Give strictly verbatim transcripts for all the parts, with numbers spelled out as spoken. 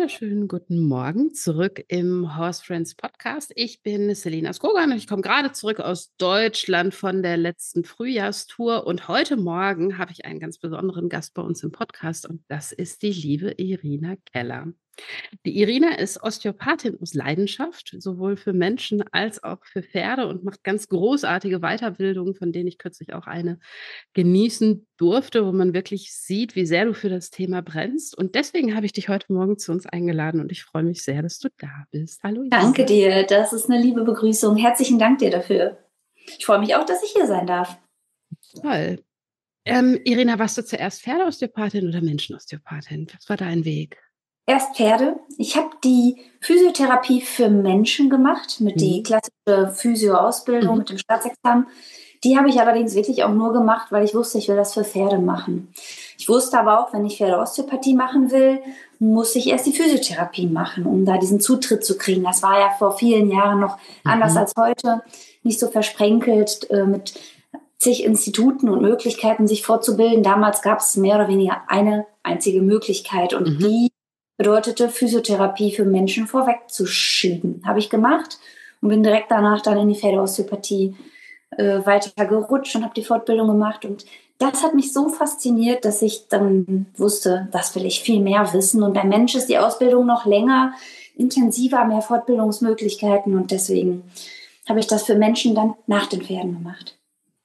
wunderschönen guten Morgen zurück im Horse Friends Podcast. Ich bin Selina Skogan und ich komme gerade zurück aus Deutschland von der letzten Frühjahrstour und heute Morgen habe ich einen ganz besonderen Gast bei uns im Podcast und das ist die liebe Irina Keller. Die Irina ist Osteopathin aus Leidenschaft, sowohl für Menschen als auch für Pferde und macht ganz großartige Weiterbildungen, von denen ich kürzlich auch eine genießen durfte, wo man wirklich sieht, wie sehr du für das Thema brennst. Und deswegen habe ich dich heute Morgen zu uns eingeladen und ich freue mich sehr, dass du da bist. Hallo. Irina. Danke dir, das ist eine liebe Begrüßung. Herzlichen Dank dir dafür. Ich freue mich auch, dass ich hier sein darf. Toll. Ähm, Irina, warst du zuerst Pferdeosteopathin oder Menschenosteopathin? Was war dein Weg? Erst Pferde. Ich habe die Physiotherapie für Menschen gemacht, mit mhm. die klassische Physio-Ausbildung mhm. mit dem Staatsexamen. Die habe ich allerdings wirklich auch nur gemacht, weil ich wusste, ich will das für Pferde machen. Ich wusste aber auch, wenn ich Pferdeosteopathie machen will, muss ich erst die Physiotherapie machen, um da diesen Zutritt zu kriegen. Das war ja vor vielen Jahren noch mhm. anders als heute, nicht so versprenkelt äh, mit zig Instituten und Möglichkeiten, sich fortzubilden. Damals gab es mehr oder weniger eine einzige Möglichkeit und mhm. die bedeutete Physiotherapie für Menschen vorwegzuschieben. Habe ich gemacht und bin direkt danach dann in die Pferdeosteopathie äh, weiter gerutscht und habe die Fortbildung gemacht. Und das hat mich so fasziniert, dass ich dann wusste, das will ich viel mehr wissen. Und beim Mensch ist die Ausbildung noch länger, intensiver, mehr Fortbildungsmöglichkeiten. Und deswegen habe ich das für Menschen dann nach den Pferden gemacht.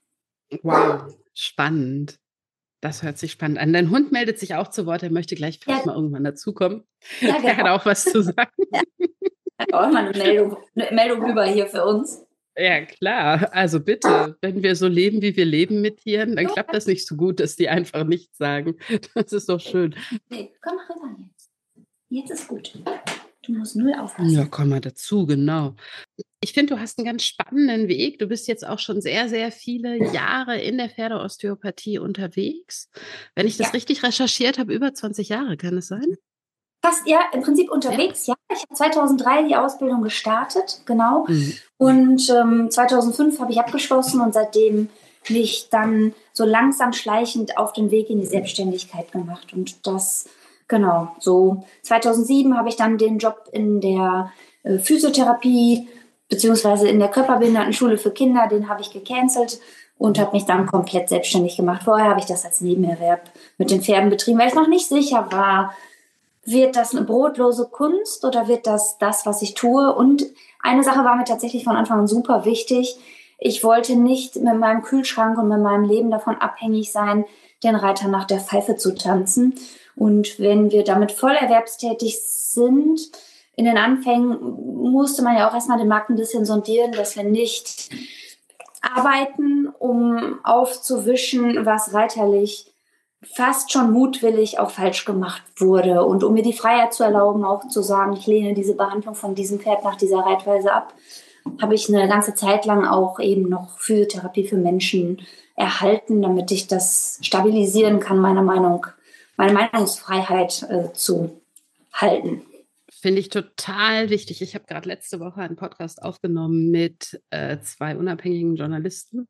Wow, spannend. Das hört sich spannend an. Dein Hund meldet sich auch zu Wort. Er möchte gleich vielleicht ja. mal irgendwann dazukommen. Ja, genau. Er hat auch was zu sagen. Ja. Hat auch mal eine Meldung, eine Meldung über hier für uns. Ja, klar. Also bitte, wenn wir so leben, wie wir leben mit Tieren, dann klappt das nicht so gut, dass die einfach nichts sagen. Das ist doch schön. Nee, komm mal rüber jetzt. Jetzt ist gut. Du musst null aufpassen. Ja, komm mal dazu, genau. Ich finde, du hast einen ganz spannenden Weg. Du bist jetzt auch schon sehr, sehr viele Jahre in der Pferdeosteopathie unterwegs. Wenn ich das ja. richtig recherchiert habe, über zwanzig Jahre, kann es sein? Fast, ja, im Prinzip unterwegs, ja. ja. Ich habe zweitausenddrei die Ausbildung gestartet, genau. Mhm. Und ähm, zweitausendfünf habe ich abgeschlossen und seitdem mich dann so langsam schleichend auf den Weg in die Selbstständigkeit gemacht. Und das, genau, so zweitausendsieben habe ich dann den Job in der äh, Physiotherapie beziehungsweise in der Körperbehindertenschule für Kinder, den habe ich gecancelt und habe mich dann komplett selbstständig gemacht. Vorher habe ich das als Nebenerwerb mit den Pferden betrieben, weil ich noch nicht sicher war, wird das eine brotlose Kunst oder wird das das, was ich tue? Und eine Sache war mir tatsächlich von Anfang an super wichtig. Ich wollte nicht mit meinem Kühlschrank und mit meinem Leben davon abhängig sein, den Reiter nach der Pfeife zu tanzen. Und wenn wir damit voll erwerbstätig sind, in den Anfängen musste man ja auch erstmal den Markt ein bisschen sondieren, dass wir nicht arbeiten, um aufzuwischen, was reiterlich fast schon mutwillig auch falsch gemacht wurde. Und um mir die Freiheit zu erlauben, auch zu sagen, ich lehne diese Behandlung von diesem Pferd nach dieser Reitweise ab, habe ich eine ganze Zeit lang auch eben noch Physiotherapie für Menschen erhalten, damit ich das stabilisieren kann, meine Meinung, meine Meinungsfreiheit äh, zu halten. Finde ich total wichtig. Ich habe gerade letzte Woche einen Podcast aufgenommen mit äh, zwei unabhängigen Journalisten,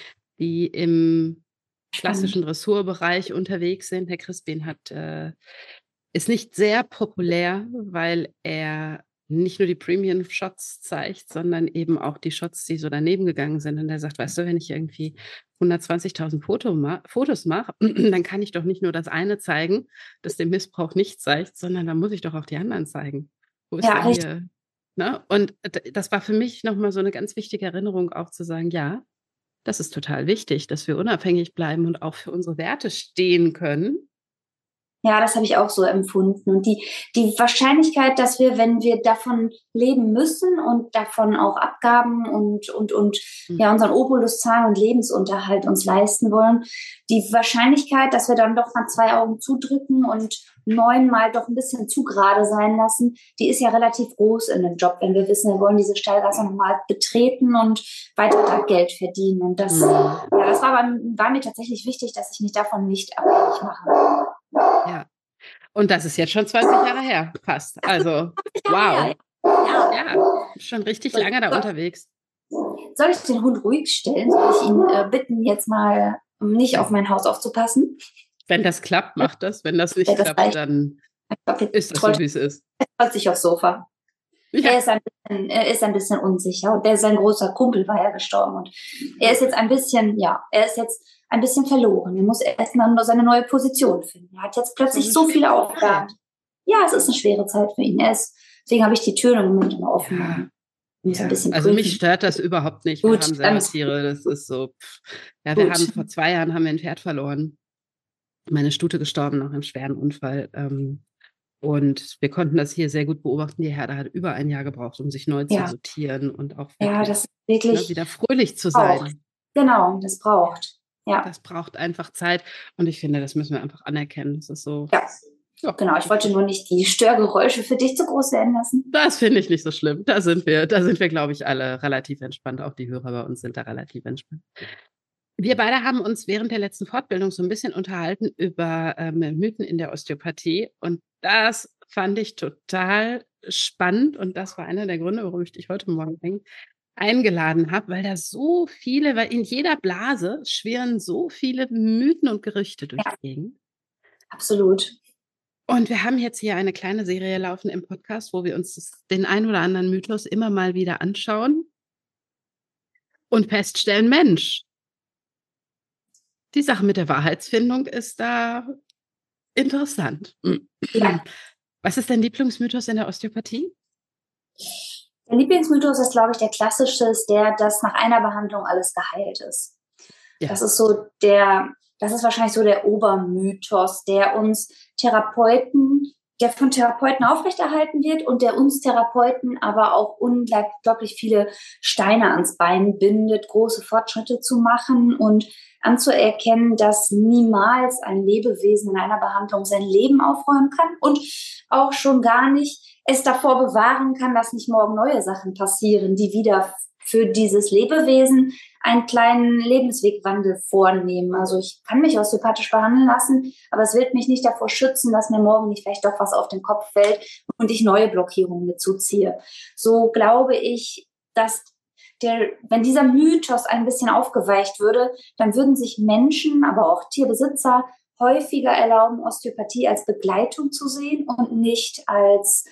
die im klassischen Dressurbereich unterwegs sind. Herr Crispin hat, äh, ist nicht sehr populär, weil er nicht nur die Premium-Shots zeigt, sondern eben auch die Shots, die so daneben gegangen sind. Und er sagt, weißt du, wenn ich irgendwie hundertzwanzigtausend Foto ma- Fotos mache, dann kann ich doch nicht nur das eine zeigen, das den Missbrauch nicht zeigt, sondern dann muss ich doch auch die anderen zeigen. Wo ist Ja, denn hier? Ne? Und das war für mich nochmal so eine ganz wichtige Erinnerung, auch zu sagen, ja, das ist total wichtig, dass wir unabhängig bleiben und auch für unsere Werte stehen können. Ja, das habe ich auch so empfunden. Und die, die Wahrscheinlichkeit, dass wir, wenn wir davon leben müssen und davon auch Abgaben und, und, und mhm. ja, unseren Obolus zahlen und Lebensunterhalt uns leisten wollen, die Wahrscheinlichkeit, dass wir dann doch mal zwei Augen zudrücken und neunmal doch ein bisschen zu gerade sein lassen, die ist ja relativ groß in dem Job, wenn wir wissen, wir wollen diese Stallgasse nochmal betreten und weiter da Geld verdienen. Und das, mhm. ja, das war, war mir tatsächlich wichtig, dass ich mich davon nicht abhängig mache. Ja, und das ist jetzt schon zwanzig Jahre her, fast. Also, wow. Ja, ja schon richtig lange da unterwegs. Soll ich den Hund ruhig stellen? Soll ich ihn äh, bitten, jetzt mal nicht auf mein Haus aufzupassen? Wenn das klappt, macht das. Wenn das nicht ja, das klappt, reicht. dann Glaub, ist das so, wie es ist? Er freut sich aufs Sofa. Ja. Er, ist ein bisschen, er ist ein bisschen unsicher und der, sein großer Kumpel war ja gestorben und er ist jetzt ein bisschen, ja, er ist jetzt ein bisschen verloren. Er muss erst mal seine neue Position finden. Er hat jetzt plötzlich so viele Aufgaben. Ja, es ist eine schwere Zeit für ihn. Er ist, deswegen habe ich die Türen im Moment immer offen. Ja. Und so ein bisschen also mich stört das überhaupt nicht. Wir Gut, haben selber Tiere, das ist so. Ja, wir Gut. haben vor zwei Jahren haben wir ein Pferd verloren. Meine Stute gestorben nach einem schweren Unfall. Ähm, Und wir konnten das hier sehr gut beobachten. Die Herde hat über ein Jahr gebraucht, um sich neu Ja. zu sortieren und auch Ja, wirklich, das ist wirklich ne, wieder fröhlich zu braucht. sein. Genau, das braucht. Ja. Das braucht einfach Zeit. Und ich finde, das müssen wir einfach anerkennen. Das ist so. Ja. Ja. Genau, ich wollte nur nicht die Störgeräusche für dich zu groß werden lassen. Das finde ich nicht so schlimm. Da sind wir, da sind wir, glaube ich, alle relativ entspannt. Auch die Hörer bei uns sind da relativ entspannt. Wir beide haben uns während der letzten Fortbildung so ein bisschen unterhalten über ähm, Mythen in der Osteopathie. Und das fand ich total spannend. Und das war einer der Gründe, warum ich dich heute Morgen eingeladen habe, weil da so viele, weil in jeder Blase schwirren so viele Mythen und Gerüchte durch Ja. die Gegend. Absolut. Und wir haben jetzt hier eine kleine Serie laufen im Podcast, wo wir uns das, den ein oder anderen Mythos immer mal wieder anschauen und feststellen, Mensch, die Sache mit der Wahrheitsfindung ist da interessant. Ja. Was ist dein Lieblingsmythos in der Osteopathie? Der Lieblingsmythos ist, glaube ich, der klassische, ist der, dass nach einer Behandlung alles geheilt ist. Ja. Das ist so der, das ist wahrscheinlich so der Obermythos, der uns Therapeuten, der von Therapeuten aufrechterhalten wird und der uns Therapeuten aber auch unglaublich viele Steine ans Bein bindet, große Fortschritte zu machen und anzuerkennen, dass niemals ein Lebewesen in einer Behandlung sein Leben aufräumen kann und auch schon gar nicht es davor bewahren kann, dass nicht morgen neue Sachen passieren, die wieder für dieses Lebewesen einen kleinen Lebenswegwandel vornehmen. Also ich kann mich osteopathisch behandeln lassen, aber es wird mich nicht davor schützen, dass mir morgen nicht vielleicht doch was auf den Kopf fällt und ich neue Blockierungen mit zuziehe. So glaube ich, dass der, wenn dieser Mythos ein bisschen aufgeweicht würde, dann würden sich Menschen, aber auch Tierbesitzer häufiger erlauben, Osteopathie als Begleitung zu sehen und nicht als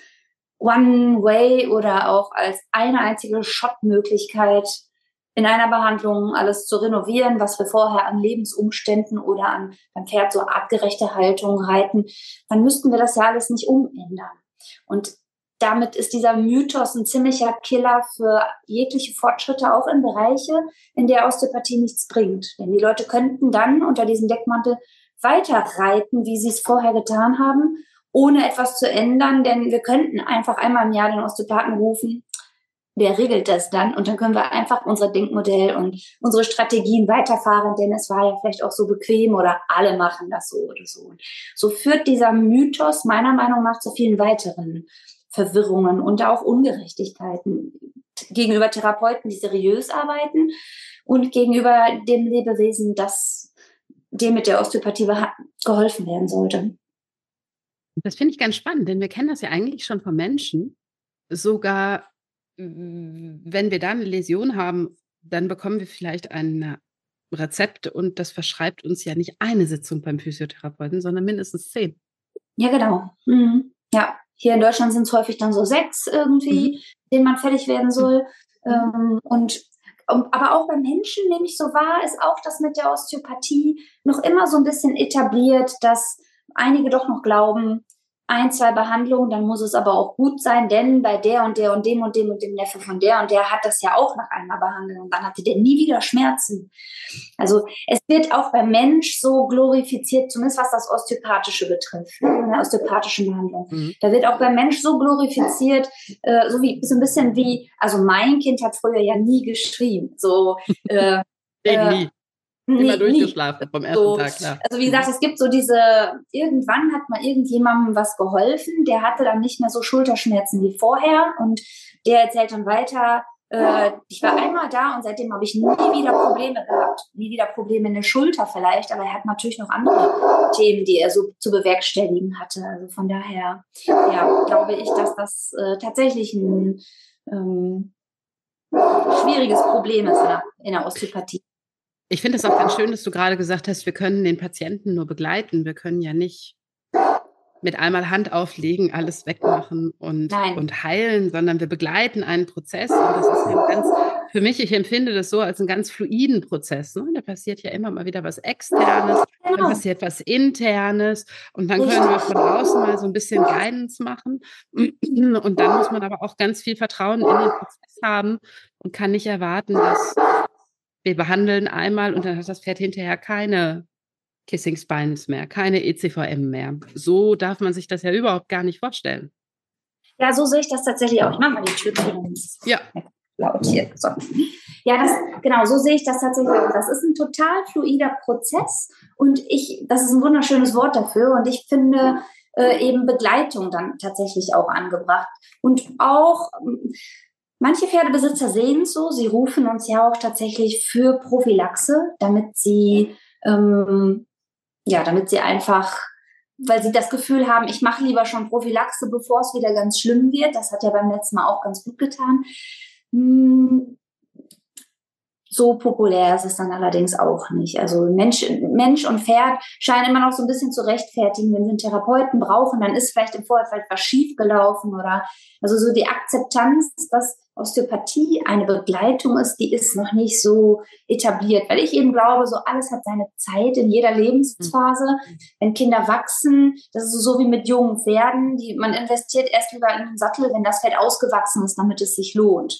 One-Way oder auch als eine einzige Shot-Möglichkeit in einer Behandlung alles zu renovieren, was wir vorher an Lebensumständen oder an beim Pferd so artgerechte Haltung reiten, dann müssten wir das ja alles nicht umändern. Und damit ist dieser Mythos ein ziemlicher Killer für jegliche Fortschritte, auch in Bereiche, in der Osteopathie nichts bringt. Denn die Leute könnten dann unter diesem Deckmantel weiter reiten, wie sie es vorher getan haben, ohne etwas zu ändern, denn wir könnten einfach einmal im Jahr den Osteopathen rufen, der regelt das dann und dann können wir einfach unser Denkmodell und unsere Strategien weiterfahren, denn es war ja vielleicht auch so bequem oder alle machen das so oder so. So führt dieser Mythos meiner Meinung nach zu vielen weiteren Verwirrungen und auch Ungerechtigkeiten gegenüber Therapeuten, die seriös arbeiten und gegenüber dem Lebewesen, das dem mit der Osteopathie geholfen werden sollte. Das finde ich ganz spannend, denn wir kennen das ja eigentlich schon von Menschen. Sogar wenn wir da eine Läsion haben, dann bekommen wir vielleicht ein Rezept und das verschreibt uns ja nicht eine Sitzung beim Physiotherapeuten, sondern mindestens zehn. Ja, genau. Mhm. Ja, hier in Deutschland sind es häufig dann so sechs irgendwie, mhm. denen man fertig werden soll. Mhm. Ähm, und aber auch beim Menschen, nehme ich so wahr, ist auch das mit der Osteopathie noch immer so ein bisschen etabliert, dass einige doch noch glauben, ein, zwei Behandlungen, dann muss es aber auch gut sein, denn bei der und der und dem und dem und dem Neffe von der und der hat das ja auch nach einer Behandlung und dann hatte der nie wieder Schmerzen. Also es wird auch beim Mensch so glorifiziert, zumindest was das Osteopathische betrifft, ne, in der osteopathischen Behandlung. Mhm. Da wird auch beim Mensch so glorifiziert, äh, so wie so ein bisschen wie, also mein Kind hat früher ja nie geschrien, so äh, äh, Immer durchgeschlafen nie. vom ersten so, Tag, klar. Also wie gesagt, es gibt so diese, irgendwann hat mal irgendjemandem was geholfen, der hatte dann nicht mehr so Schulterschmerzen wie vorher und der erzählt dann weiter, äh, ich war einmal da und seitdem habe ich nie wieder Probleme gehabt. Nie wieder Probleme in der Schulter vielleicht, aber er hat natürlich noch andere Themen, die er so zu bewerkstelligen hatte. Also von daher, ja, glaube ich, dass das äh, tatsächlich ein ähm, schwieriges Problem ist in der, in der Osteopathie. Ich finde es auch ganz schön, dass du gerade gesagt hast, wir können den Patienten nur begleiten. Wir können ja nicht mit einmal Hand auflegen, alles wegmachen und, und heilen, sondern wir begleiten einen Prozess. Und das ist ja ganz, für mich, ich empfinde das so als einen ganz fluiden Prozess. Ne? Da passiert ja immer mal wieder was Externes, genau. Dann passiert was Internes und dann können wir von außen mal so ein bisschen Guidance machen. Und dann muss man aber auch ganz viel Vertrauen in den Prozess haben und kann nicht erwarten, dass wir behandeln einmal und dann hat das Pferd hinterher keine Kissing Spines mehr, keine E C V M mehr. So darf man sich das ja überhaupt gar nicht vorstellen. Ja, so sehe ich das tatsächlich auch. Ich mache mal die Tür zu. Ja. Laut hier. So. Ja, das, genau, so sehe ich das tatsächlich auch. Das ist ein total fluider Prozess und ich, das ist ein wunderschönes Wort dafür und ich finde äh, eben Begleitung dann tatsächlich auch angebracht. Und auch manche Pferdebesitzer sehen es so, sie rufen uns ja auch tatsächlich für Prophylaxe, damit sie ähm, ja, damit sie einfach, weil sie das Gefühl haben, ich mache lieber schon Prophylaxe, bevor es wieder ganz schlimm wird. Das hat ja beim letzten Mal auch ganz gut getan. So populär ist es dann allerdings auch nicht. Also Mensch, Mensch und Pferd scheinen immer noch so ein bisschen zu rechtfertigen. Wenn sie einen Therapeuten brauchen, dann ist vielleicht im Vorfeld was schiefgelaufen oder also so die Akzeptanz, dass Osteopathie eine Begleitung ist, die ist noch nicht so etabliert, weil ich eben glaube, so alles hat seine Zeit in jeder Lebensphase. Wenn Kinder wachsen, das ist so wie mit jungen Pferden, die, man investiert erst lieber in den Sattel, wenn das Pferd ausgewachsen ist, damit es sich lohnt.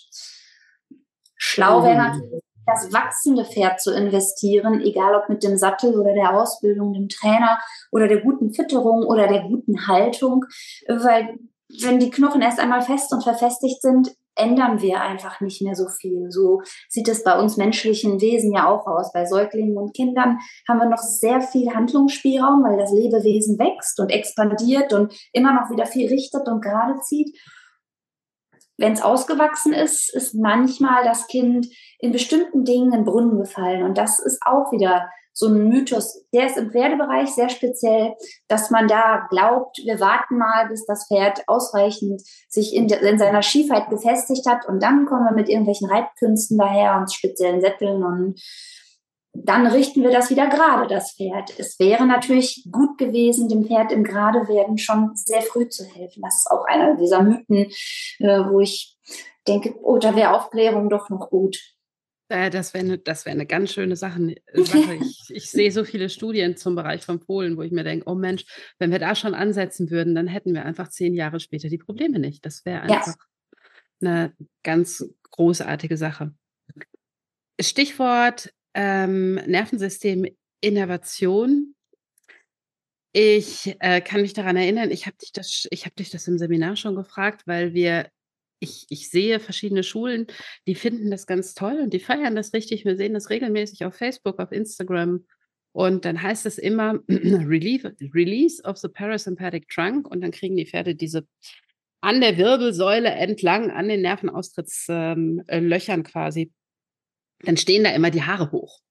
Schlau wäre natürlich, das wachsende Pferd zu investieren, egal ob mit dem Sattel oder der Ausbildung, dem Trainer oder der guten Fütterung oder der guten Haltung, weil wenn die Knochen erst einmal fest und verfestigt sind, ändern wir einfach nicht mehr so viel. So sieht es bei uns menschlichen Wesen ja auch aus. Bei Säuglingen und Kindern haben wir noch sehr viel Handlungsspielraum, weil das Lebewesen wächst und expandiert und immer noch wieder viel richtet und gerade zieht. Wenn es ausgewachsen ist, ist manchmal das Kind in bestimmten Dingen in den Brunnen gefallen. Und das ist auch wieder so ein Mythos. Der ist im Pferdebereich sehr speziell, dass man da glaubt, wir warten mal, bis das Pferd ausreichend sich in, de, in seiner Schiefheit gefestigt hat. Und dann kommen wir mit irgendwelchen Reitkünsten daher und speziellen Sätteln und dann richten wir das wieder gerade, das Pferd. Es wäre natürlich gut gewesen, dem Pferd im Geradewerden schon sehr früh zu helfen. Das ist auch einer dieser Mythen, äh, wo ich denke, oh, da wäre Aufklärung doch noch gut. Äh, das wäre eine das wär eine ganz schöne Sache. Sache. Ich, ich sehe so viele Studien zum Bereich von Fohlen, wo ich mir denke, oh Mensch, wenn wir da schon ansetzen würden, dann hätten wir einfach zehn Jahre später die Probleme nicht. Das wäre einfach ja. eine ganz großartige Sache. Stichwort Ähm, Nervensystem Innervation. Ich äh, kann mich daran erinnern, ich habe dich das, ich habe dich das im Seminar schon gefragt, weil wir, ich, ich sehe verschiedene Schulen, die finden das ganz toll und die feiern das richtig. Wir sehen das regelmäßig auf Facebook, auf Instagram. Und dann heißt es immer Relief, Release of the Parasympathetic Trunk und dann kriegen die Pferde diese an der Wirbelsäule entlang, an den Nervenaustrittlöchern ähm, quasi. Dann stehen da immer die Haare hoch.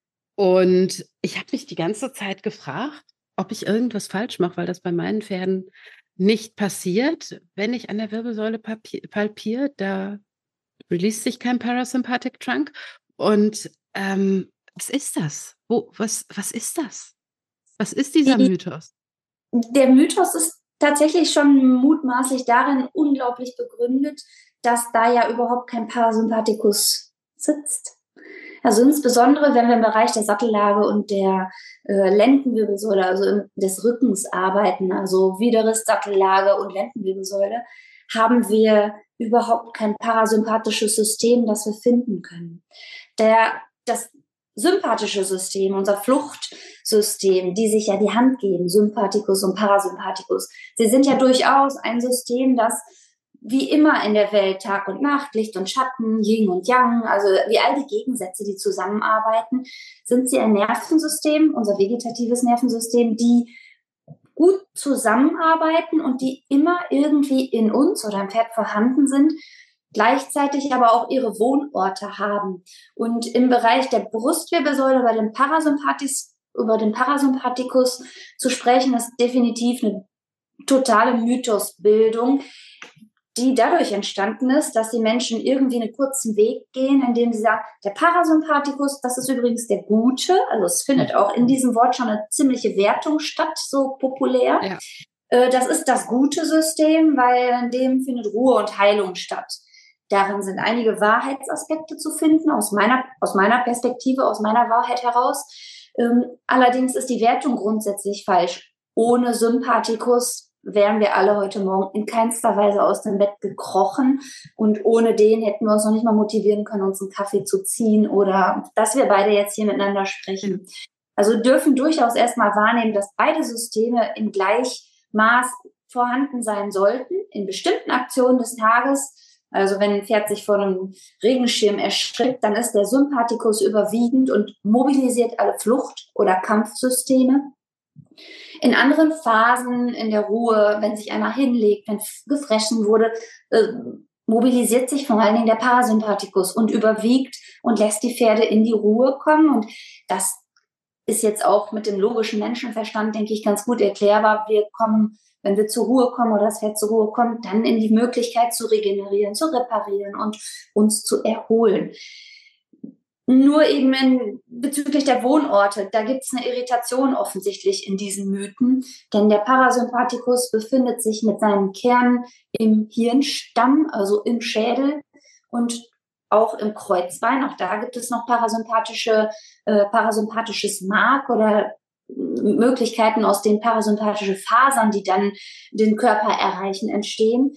Und ich habe mich die ganze Zeit gefragt, ob ich irgendwas falsch mache, weil das bei meinen Pferden nicht passiert. Wenn ich an der Wirbelsäule palpiere, da release sich kein Parasympathetic Trunk. Und ähm, was ist das? Wo, was, was ist das? Was ist dieser die, Mythos? Der Mythos ist tatsächlich schon mutmaßlich darin unglaublich begründet, dass da ja überhaupt kein Parasympathikus sitzt. Also insbesondere, wenn wir im Bereich der Sattellage und der äh, Lendenwirbelsäule, also des Rückens arbeiten, also Widerriss, Sattellage und Lendenwirbelsäule, haben wir überhaupt kein parasympathisches System, das wir finden können. Der, das sympathische System, unser Fluchtsystem, die sich ja die Hand geben, Sympathikus und Parasympathikus, sie sind ja durchaus ein System, das wie immer in der Welt Tag und Nacht, Licht und Schatten, Yin und Yang, also wie all die Gegensätze, die zusammenarbeiten, sind sie ein Nervensystem, unser vegetatives Nervensystem, die gut zusammenarbeiten und die immer irgendwie in uns oder im Pferd vorhanden sind, gleichzeitig aber auch ihre Wohnorte haben. Und im Bereich der Brustwirbelsäule bei dem Parasympathikus, über den Parasympathikus zu sprechen, ist definitiv eine totale Mythosbildung, die dadurch entstanden ist, dass die Menschen irgendwie einen kurzen Weg gehen, indem sie sagen, der Parasympathikus, das ist übrigens der Gute, also es findet auch in diesem Wort schon eine ziemliche Wertung statt, so populär. Ja. Äh, das ist das gute System, weil in dem findet Ruhe und Heilung statt. Darin sind einige Wahrheitsaspekte zu finden, aus meiner, aus meiner Perspektive, aus meiner Wahrheit heraus. Ähm, allerdings ist die Wertung grundsätzlich falsch. Ohne Sympathikus wären wir alle heute Morgen in keinster Weise aus dem Bett gekrochen. Und ohne den hätten wir uns noch nicht mal motivieren können, uns einen Kaffee zu ziehen oder dass wir beide jetzt hier miteinander sprechen. Also dürfen durchaus erstmal wahrnehmen, dass beide Systeme im Gleichmaß vorhanden sein sollten, in bestimmten Aktionen des Tages. Also wenn ein Pferd sich vor einem Regenschirm erschreckt, dann ist der Sympathikus überwiegend und mobilisiert alle Flucht- oder Kampfsysteme. In anderen Phasen in der Ruhe, wenn sich einer hinlegt, wenn gefressen wurde, äh, mobilisiert sich vor allen Dingen der Parasympathikus und überwiegt und lässt die Pferde in die Ruhe kommen. Und das ist jetzt auch mit dem logischen Menschenverstand, denke ich, ganz gut erklärbar. Wir kommen, wenn wir zur Ruhe kommen oder das Pferd zur Ruhe kommt, dann in die Möglichkeit zu regenerieren, zu reparieren und uns zu erholen. Nur eben in, bezüglich der Wohnorte, da gibt es eine Irritation offensichtlich in diesen Mythen, denn der Parasympathikus befindet sich mit seinem Kern im Hirnstamm, also im Schädel und auch im Kreuzbein. Auch da gibt es noch parasympathische, äh, parasympathisches Mark oder Möglichkeiten, aus den parasympathische Fasern, die dann den Körper erreichen, entstehen,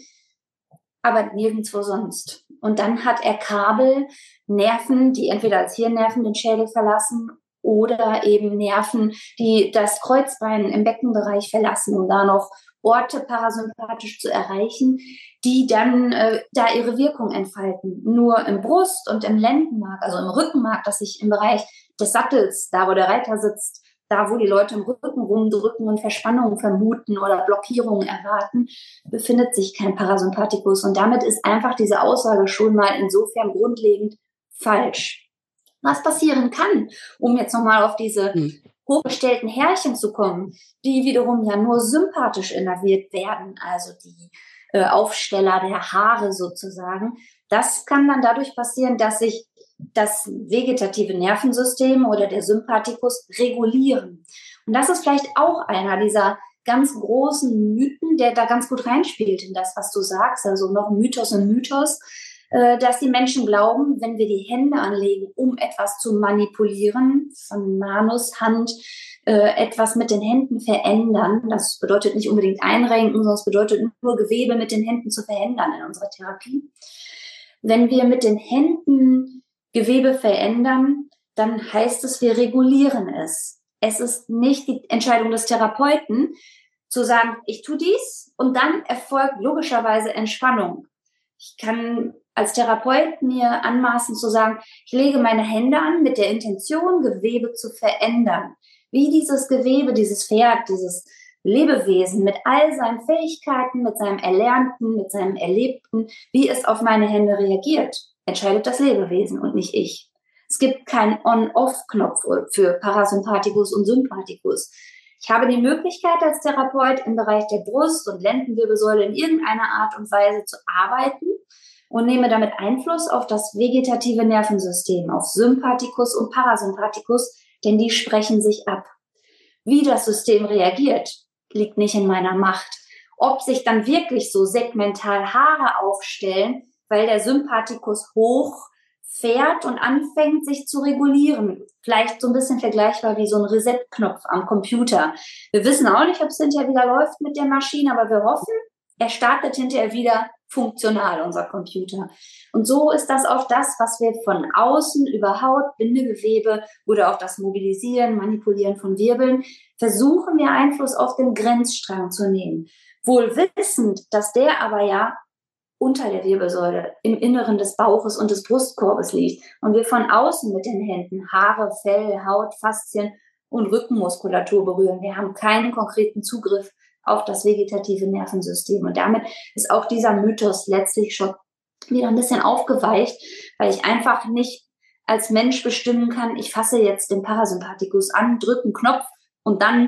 aber nirgendwo sonst. Und dann hat er Kabel, Nerven, die entweder als Hirnnerven den Schädel verlassen oder eben Nerven, die das Kreuzbein im Beckenbereich verlassen, um da noch Orte parasympathisch zu erreichen, die dann äh, da ihre Wirkung entfalten. Nur im Brust- und im Lendenmark, also im Rückenmark, das sich im Bereich des Sattels, da wo der Reiter sitzt, da wo die Leute im Rücken rumdrücken und Verspannungen vermuten oder Blockierungen erwarten, befindet sich kein Parasympathikus. Und damit ist einfach diese Aussage schon mal insofern grundlegend falsch. Was passieren kann, um jetzt nochmal auf diese hm. hochgestellten Härchen zu kommen, die wiederum ja nur sympathisch innerviert werden, also die äh, Aufsteller der Haare sozusagen, das kann dann dadurch passieren, dass sich das vegetative Nervensystem oder der Sympathikus regulieren. Und das ist vielleicht auch einer dieser ganz großen Mythen, der da ganz gut reinspielt in das, was du sagst, also noch Mythos und Mythos, äh, dass die Menschen glauben, wenn wir die Hände anlegen, um etwas zu manipulieren, von Manus, Hand, äh, etwas mit den Händen verändern. Das bedeutet nicht unbedingt einrenken, sondern es bedeutet nur Gewebe mit den Händen zu verändern in unserer Therapie. Wenn wir mit den Händen Gewebe verändern, dann heißt es, wir regulieren es. Es ist nicht die Entscheidung des Therapeuten, zu sagen, ich tue dies und dann erfolgt logischerweise Entspannung. Ich kann als Therapeut mir anmaßen zu sagen, ich lege meine Hände an mit der Intention, Gewebe zu verändern. Wie dieses Gewebe, dieses Pferd, dieses Lebewesen mit all seinen Fähigkeiten, mit seinem Erlernten, mit seinem Erlebten, wie es auf meine Hände reagiert, entscheidet das Lebewesen und nicht ich. Es gibt keinen On-Off-Knopf für Parasympathikus und Sympathikus. Ich habe die Möglichkeit als Therapeut im Bereich der Brust- und Lendenwirbelsäule in irgendeiner Art und Weise zu arbeiten und nehme damit Einfluss auf das vegetative Nervensystem, auf Sympathikus und Parasympathikus, denn die sprechen sich ab. Wie das System reagiert, liegt nicht in meiner Macht. Ob sich dann wirklich so segmental Haare aufstellen, weil der Sympathikus hoch fährt und anfängt, sich zu regulieren. Vielleicht so ein bisschen vergleichbar wie so ein Reset-Knopf am Computer. Wir wissen auch nicht, ob es hinterher wieder läuft mit der Maschine, aber wir hoffen, er startet hinterher wieder funktional, unser Computer. Und so ist das auch das, was wir von außen über Haut, Bindegewebe oder auch das Mobilisieren, Manipulieren von Wirbeln, versuchen wir Einfluss auf den Grenzstrang zu nehmen. Wohl wissend, dass der aber ja unter der Wirbelsäule, im Inneren des Bauches und des Brustkorbes liegt. Und wir von außen mit den Händen Haare, Fell, Haut, Faszien und Rückenmuskulatur berühren. Wir haben keinen konkreten Zugriff auf das vegetative Nervensystem. Und damit ist auch dieser Mythos letztlich schon wieder ein bisschen aufgeweicht, weil ich einfach nicht als Mensch bestimmen kann, ich fasse jetzt den Parasympathikus an, drücke einen Knopf und dann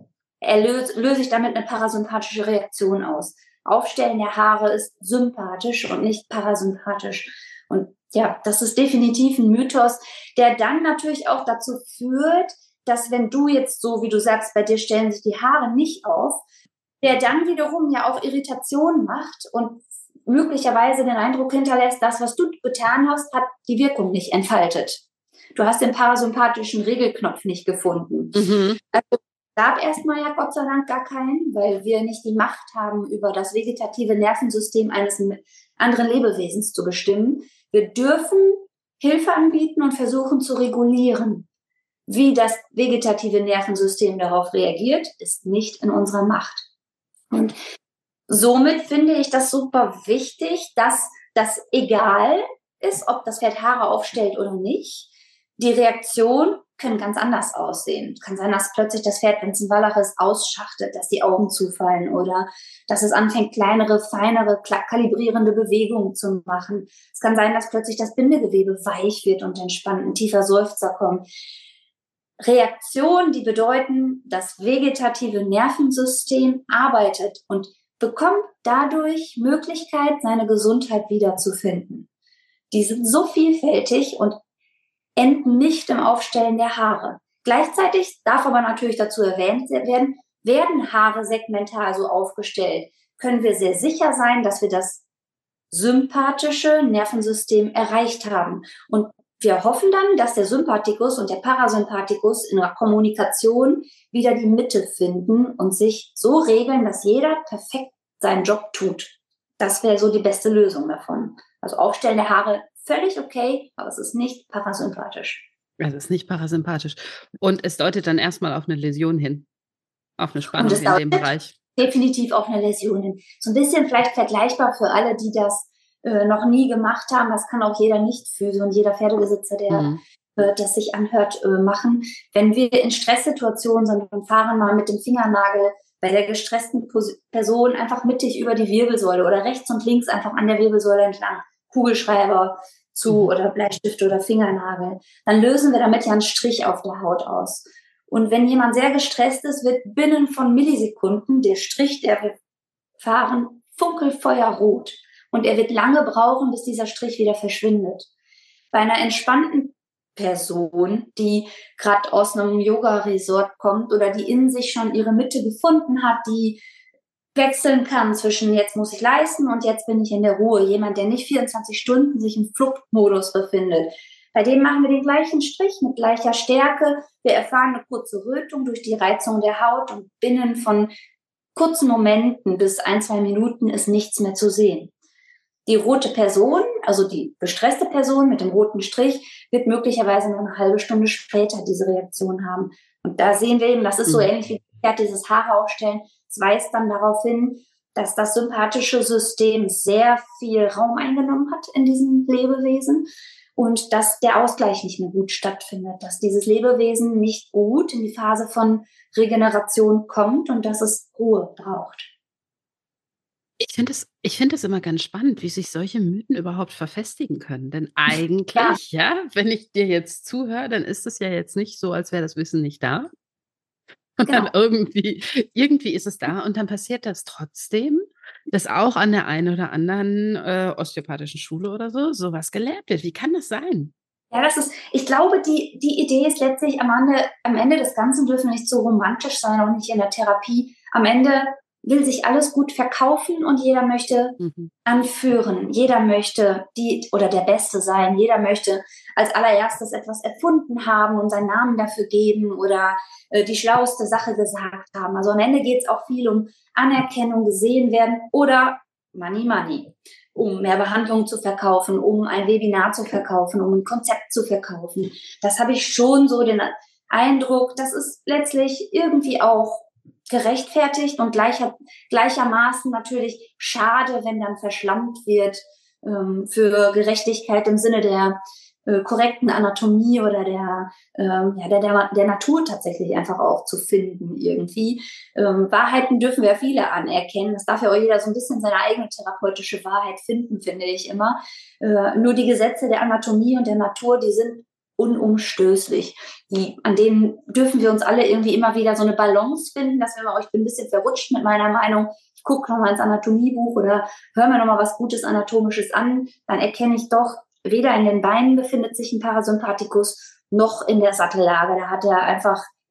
erlöse, löse ich damit eine parasympathische Reaktion aus. Aufstellen der Haare ist sympathisch und nicht parasympathisch. Und ja, das ist definitiv ein Mythos, der dann natürlich auch dazu führt, dass wenn du jetzt so, wie du sagst, bei dir stellen sich die Haare nicht auf, der dann wiederum ja auch Irritation macht und möglicherweise den Eindruck hinterlässt, das, was du getan hast, hat die Wirkung nicht entfaltet. Du hast den parasympathischen Regelknopf nicht gefunden. Mhm. Also es gab erstmal ja Gott sei Dank gar keinen, weil wir nicht die Macht haben, über das vegetative Nervensystem eines anderen Lebewesens zu bestimmen. Wir dürfen Hilfe anbieten und versuchen zu regulieren. Wie das vegetative Nervensystem darauf reagiert, ist nicht in unserer Macht. Und somit finde ich das super wichtig, dass das egal ist, ob das Pferd Haare aufstellt oder nicht. Die Reaktion können ganz anders aussehen. Es kann sein, dass plötzlich das Pferd, wenn es ein Wallach ist, ausschachtet, dass die Augen zufallen oder dass es anfängt, kleinere, feinere, kalibrierende Bewegungen zu machen. Es kann sein, dass plötzlich das Bindegewebe weich wird und entspannt, ein tiefer Seufzer kommt. Reaktionen, die bedeuten, das vegetative Nervensystem arbeitet und bekommt dadurch Möglichkeit, seine Gesundheit wiederzufinden. Die sind so vielfältig und enden nicht im Aufstellen der Haare. Gleichzeitig darf aber natürlich dazu erwähnt werden, werden Haare segmental so aufgestellt, können wir sehr sicher sein, dass wir das sympathische Nervensystem erreicht haben. Und wir hoffen dann, dass der Sympathikus und der Parasympathikus in der Kommunikation wieder die Mitte finden und sich so regeln, dass jeder perfekt seinen Job tut. Das wäre so die beste Lösung davon. Also Aufstellen der Haare völlig okay, aber es ist nicht parasympathisch. Es ist nicht parasympathisch. Und es deutet dann erstmal auf eine Läsion hin, auf eine Spannung in dem Bereich. Definitiv auf eine Läsion hin. So ein bisschen vielleicht vergleichbar für alle, die das äh, noch nie gemacht haben. Das kann auch jeder Nicht-Physio und jeder Pferdebesitzer, der mhm. äh, das sich anhört, äh, machen. Wenn wir in Stresssituationen sind und fahren mal mit dem Fingernagel bei der gestressten Person einfach mittig über die Wirbelsäule oder rechts und links einfach an der Wirbelsäule entlang, Kugelschreiber zu oder Bleistift oder Fingernagel, dann lösen wir damit ja einen Strich auf der Haut aus. Und wenn jemand sehr gestresst ist, wird binnen von Millisekunden der Strich, der wir fahren, funkelfeuerrot. Und er wird lange brauchen, bis dieser Strich wieder verschwindet. Bei einer entspannten Person, die gerade aus einem Yoga-Resort kommt oder die in sich schon ihre Mitte gefunden hat, die wechseln kann zwischen jetzt muss ich leisten und jetzt bin ich in der Ruhe. Jemand, der nicht vierundzwanzig Stunden sich im Fluchtmodus befindet. Bei dem machen wir den gleichen Strich mit gleicher Stärke. Wir erfahren eine kurze Rötung durch die Reizung der Haut und binnen von kurzen Momenten bis ein, zwei Minuten ist nichts mehr zu sehen. Die rote Person, also die gestresste Person mit dem roten Strich, wird möglicherweise nur eine halbe Stunde später diese Reaktion haben. Und da sehen wir eben, das ist so ähnlich wie dieses Haare aufstellen. Es weist dann darauf hin, dass das sympathische System sehr viel Raum eingenommen hat in diesem Lebewesen und dass der Ausgleich nicht mehr gut stattfindet, dass dieses Lebewesen nicht gut in die Phase von Regeneration kommt und dass es Ruhe braucht. Ich finde es, ich finde es immer ganz spannend, wie sich solche Mythen überhaupt verfestigen können. Denn eigentlich, ja. ja, wenn ich dir jetzt zuhöre, dann ist es ja jetzt nicht so, als wäre das Wissen nicht da. Und genau. dann irgendwie, irgendwie ist es da und dann passiert das trotzdem, dass auch an der einen oder anderen äh, osteopathischen Schule oder so sowas gelehrt wird. Wie kann das sein? Ja, das ist, ich glaube, die, die Idee ist letztlich am Ende, am Ende des Ganzen dürfen wir nicht so romantisch sein, auch nicht in der Therapie. Am Ende will sich alles gut verkaufen und jeder möchte mhm. anführen. Jeder möchte die oder der Beste sein. Jeder möchte als allererstes etwas erfunden haben und seinen Namen dafür geben oder äh, die schlauste Sache gesagt haben. Also am Ende geht es auch viel um Anerkennung, gesehen werden oder Money, Money, um mehr Behandlung zu verkaufen, um ein Webinar zu verkaufen, um ein Konzept zu verkaufen. Das habe ich schon so den Eindruck, das ist letztlich irgendwie auch gerechtfertigt und gleicher, gleichermaßen natürlich schade, wenn dann verschlammt wird ähm, für Gerechtigkeit im Sinne der äh, korrekten Anatomie oder der, ähm, ja, der, der, der Natur tatsächlich einfach auch zu finden irgendwie. Ähm, Wahrheiten dürfen wir viele anerkennen. Das darf ja auch jeder so ein bisschen seine eigene therapeutische Wahrheit finden, finde ich immer. Äh, nur die Gesetze der Anatomie und der Natur, die sind unumstößlich. Die, an denen dürfen wir uns alle irgendwie immer wieder so eine Balance finden, dass wenn man, ich bin ein bisschen verrutscht mit meiner Meinung, ich gucke nochmal ins Anatomiebuch oder höre mir nochmal was Gutes Anatomisches an, dann erkenne ich doch, weder in den Beinen befindet sich ein Parasympathikus, noch in der Sattellage. Da hat er einfach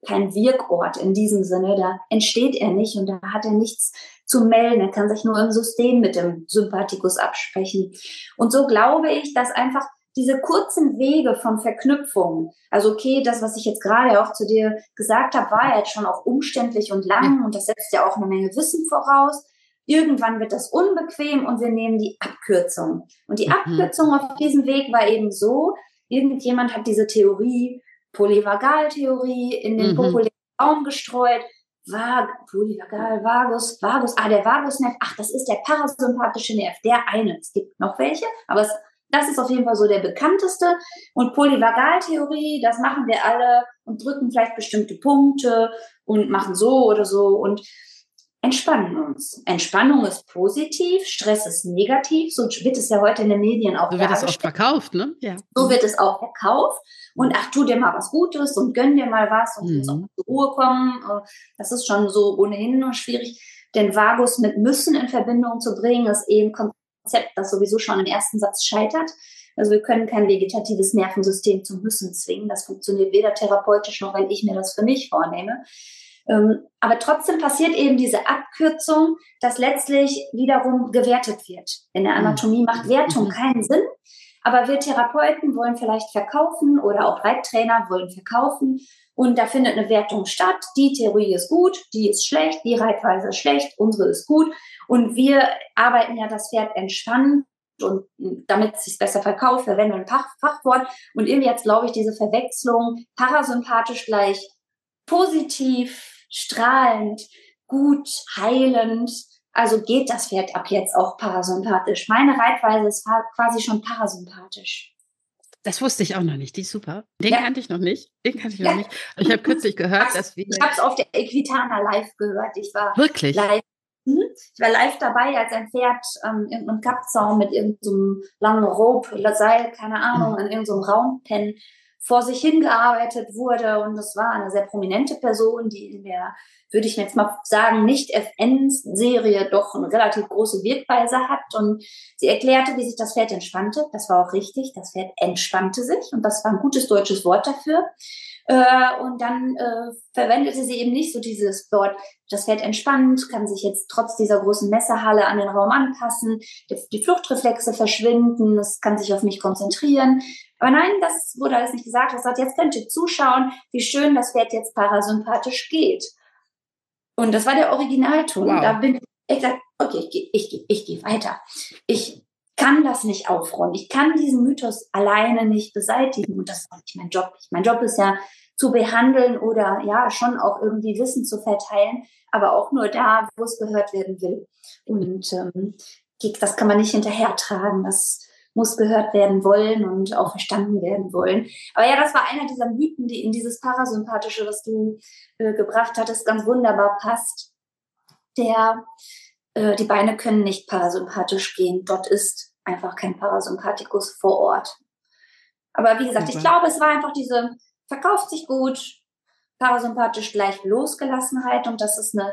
kein Wirkort in diesem Sinne, da entsteht er nicht und da hat er nichts zu melden, er kann sich nur im System mit dem Sympathikus absprechen. Und so glaube ich, dass einfach diese kurzen Wege von Verknüpfungen, also okay, das, was ich jetzt gerade auch zu dir gesagt habe, war ja jetzt schon auch umständlich und lang und das setzt ja auch eine Menge Wissen voraus. Irgendwann wird das unbequem und wir nehmen die Abkürzung. Und die mhm. Abkürzung auf diesem Weg war eben so, irgendjemand hat diese Theorie, Polyvagaltheorie, in den mhm. populären Raum gestreut. Vag, Polyvagal, Vagus, Vagus, ah, der Vagusnerv, ach, das ist der parasympathische Nerv, der eine. Es gibt noch welche, aber es, das ist auf jeden Fall so der bekannteste. Und Polyvagaltheorie, das machen wir alle und drücken vielleicht bestimmte Punkte und machen so oder so und entspannen uns. Entspannung ist positiv, Stress ist negativ, so wird es ja heute in den Medien auch So wird es auch verkauft, ne? Ja. So wird es auch verkauft. Und ach, tu dir mal was Gutes und gönn dir mal was und mhm. muss auch zur Ruhe kommen. Das ist schon so ohnehin nur schwierig. Den Vagus mit müssen in Verbindung zu bringen, ist eh ein Konzept, das sowieso schon im ersten Satz scheitert. Also wir können kein vegetatives Nervensystem zum Müssen zwingen. Das funktioniert weder therapeutisch noch, wenn ich mir das für mich vornehme. Ähm, aber trotzdem passiert eben diese Abkürzung, dass letztlich wiederum gewertet wird. In der Anatomie macht Wertung keinen Sinn, aber wir Therapeuten wollen vielleicht verkaufen oder auch Reittrainer wollen verkaufen und da findet eine Wertung statt. Die Theorie ist gut, die ist schlecht, die Reitweise ist schlecht, unsere ist gut und wir arbeiten ja das Pferd entspannt und damit es sich besser verkauft, verwenden wir ein Fach, Fachwort und irgendwie jetzt glaube ich diese Verwechslung parasympathisch gleich positiv, strahlend, gut, heilend. Also geht das Pferd ab jetzt auch parasympathisch. Meine Reitweise ist quasi schon parasympathisch. Das wusste ich auch noch nicht. Die ist super. Den ja. kannte ich noch nicht. Den kannte ich noch ja. nicht. Ich habe kürzlich gehört, dass wir... Ich habe es auf der Equitana live gehört. Ich war Wirklich? live. Ich war live dabei, als ein Pferd ähm, irgendeinem Kappzaun mit irgendeinem so langen Rope, Seil, keine Ahnung, mhm. in irgendeinem so Raumpen vor sich hingearbeitet wurde und das war eine sehr prominente Person, die in der, würde ich jetzt mal sagen, Nicht-F N-Serie doch eine relativ große Wirkweise hat und sie erklärte, wie sich das Pferd entspannte. Das war auch richtig, das Pferd entspannte sich und das war ein gutes deutsches Wort dafür. Äh, und dann äh, verwendete sie eben nicht so dieses Wort, das Pferd entspannt, kann sich jetzt trotz dieser großen Messerhalle an den Raum anpassen, die, die Fluchtreflexe verschwinden, es kann sich auf mich konzentrieren. Aber nein, das wurde alles nicht gesagt. Das sagt, jetzt könnt ihr zuschauen, wie schön das Pferd jetzt parasympathisch geht. Und das war der Originalton. Wow. Da bin ich gesagt, okay, ich gehe ich geh, ich geh weiter. Ich kann das nicht aufräumen. Ich kann diesen Mythos alleine nicht beseitigen. Und das ist auch nicht mein Job. Mein Job ist ja zu behandeln oder ja schon auch irgendwie Wissen zu verteilen, aber auch nur da, wo es gehört werden will. Und ähm, das kann man nicht hinterhertragen. Das muss gehört werden wollen und auch verstanden werden wollen. Aber ja, das war einer dieser Mythen, die in dieses Parasympathische, was du äh, gebracht hattest, ganz wunderbar passt. Der, äh, die Beine können nicht parasympathisch gehen. Dort ist einfach kein Parasympathikus vor Ort. Aber wie gesagt, ich glaube, es war einfach diese, verkauft sich gut, parasympathisch gleich Losgelassenheit und das ist eine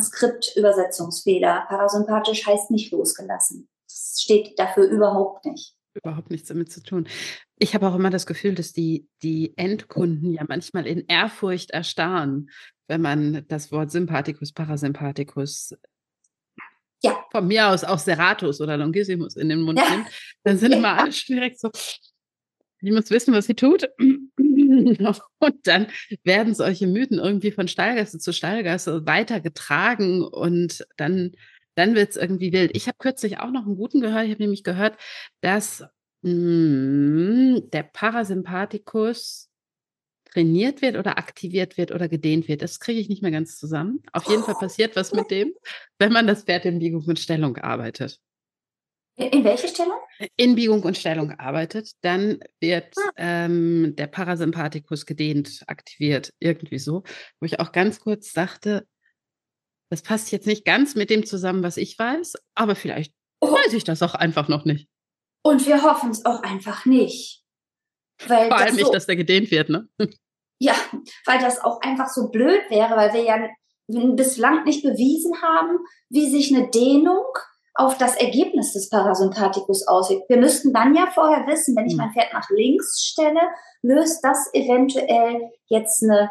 Transkript-Übersetzungsfehler. Parasympathisch heißt nicht losgelassen. Das steht dafür überhaupt nicht. Überhaupt nichts damit zu tun. Ich habe auch immer das Gefühl, dass die, die Endkunden ja manchmal in Ehrfurcht erstarren, wenn man das Wort Sympathikus, Parasympathikus, ja. von mir aus auch Serratus oder Longissimus in den Mund ja. nimmt, dann sind ja. immer alle direkt so, ich muss wissen, was sie tut. Und dann werden solche Mythen irgendwie von Stallgasse zu Stallgasse weitergetragen und dann Dann wird es irgendwie wild. Ich habe kürzlich auch noch einen guten gehört. Ich habe nämlich gehört, dass mh, der Parasympathikus trainiert wird oder aktiviert wird oder gedehnt wird. Das kriege ich nicht mehr ganz zusammen. Auf jeden Fall passiert was mit dem, wenn man das Pferd in Biegung und Stellung arbeitet. In welche Stellung? In Biegung und Stellung arbeitet, dann wird ähm, der Parasympathikus gedehnt, aktiviert, irgendwie so. Wo ich auch ganz kurz sagte, das passt jetzt nicht ganz mit dem zusammen, was ich weiß, aber vielleicht oh. weiß ich das auch einfach noch nicht. Und wir hoffen es auch einfach nicht. Weil Vor allem das nicht, so, dass der gedehnt wird, ne? Ja, weil das auch einfach so blöd wäre, weil wir ja bislang nicht bewiesen haben, wie sich eine Dehnung auf das Ergebnis des Parasympathikus auswirkt. Wir müssten dann ja vorher wissen, wenn ich mein Pferd nach links stelle, löst das eventuell jetzt eine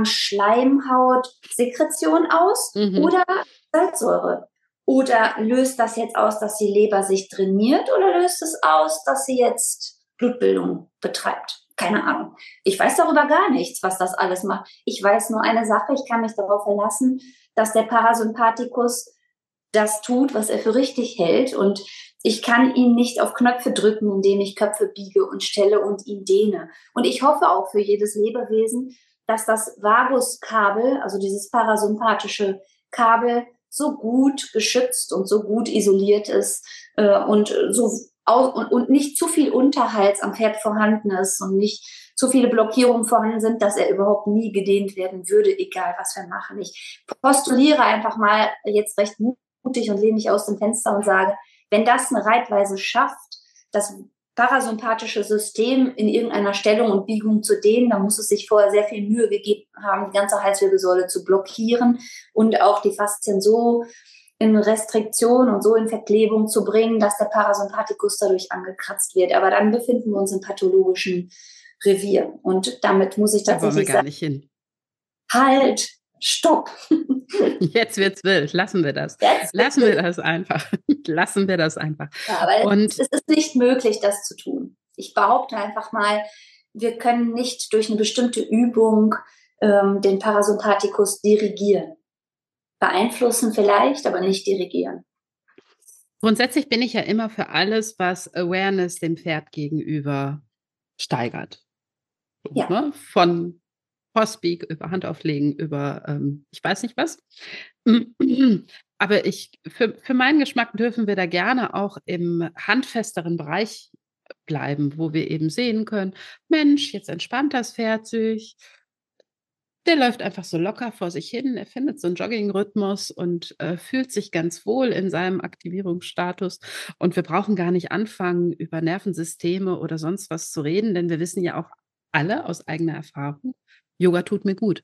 Magenschleimhaut-Sekretion aus mhm. oder Salzsäure. Oder löst das jetzt aus, dass die Leber sich trainiert oder löst es aus, dass sie jetzt Blutbildung betreibt? Keine Ahnung. Ich weiß darüber gar nichts, was das alles macht. Ich weiß nur eine Sache, ich kann mich darauf verlassen, dass der Parasympathikus das tut, was er für richtig hält. Und ich kann ihn nicht auf Knöpfe drücken, indem ich Köpfe biege und stelle und ihn dehne. Und ich hoffe auch für jedes Lebewesen, dass das Vaguskabel, also dieses parasympathische Kabel, so gut geschützt und so gut isoliert ist äh, und so aus, und, und nicht zu viel Unterhals am Pferd vorhanden ist und nicht zu viele Blockierungen vorhanden sind, dass er überhaupt nie gedehnt werden würde, egal was wir machen. Ich postuliere einfach mal jetzt recht mutig und lehne mich aus dem Fenster und sage, wenn das eine Reitweise schafft, das parasympathische System in irgendeiner Stellung und Biegung zu dehnen, dann muss es sich vorher sehr viel Mühe gegeben haben, die ganze Halswirbelsäule zu blockieren und auch die Faszien so in Restriktion und so in Verklebung zu bringen, dass der Parasympathikus dadurch angekratzt wird. Aber dann befinden wir uns im pathologischen Revier. Und damit muss ich tatsächlich da wollen wir gar sagen, nicht hin. Halt, stopp. Jetzt wird's wild. Lassen wir das. Jetzt Lassen wir das einfach. Lassen wir das einfach. Ja, aber und es ist nicht möglich, das zu tun. Ich behaupte einfach mal, wir können nicht durch eine bestimmte Übung ähm, den Parasympathikus dirigieren. Beeinflussen vielleicht, aber nicht dirigieren. Grundsätzlich bin ich ja immer für alles, was Awareness dem Pferd gegenüber steigert. Ja. Ne? Von Postbeak über Handauflegen, über ähm, ich weiß nicht was. Aber ich, für, für meinen Geschmack dürfen wir da gerne auch im handfesteren Bereich bleiben, wo wir eben sehen können, Mensch, jetzt entspannt das Pferd sich. Der läuft einfach so locker vor sich hin, er findet so einen Jogging-Rhythmus und äh, fühlt sich ganz wohl in seinem Aktivierungsstatus. Und wir brauchen gar nicht anfangen, über Nervensysteme oder sonst was zu reden, denn wir wissen ja auch alle aus eigener Erfahrung, Yoga tut mir gut.